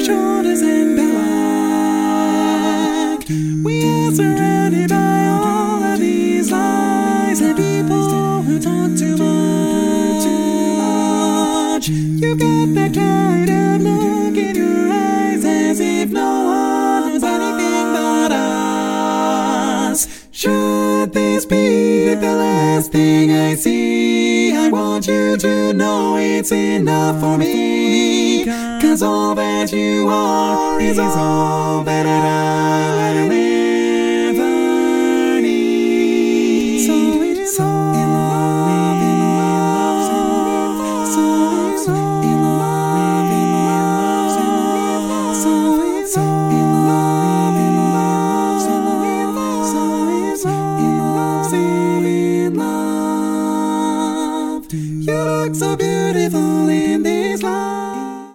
shoulders and back. We are surrounded by all of these lies and people who talk too much. You got that kind of look in your eyes as if no one knows anything but us. Should this be the last thing I see, I want you to know it's enough for me. 'Cause all that you are is all that I really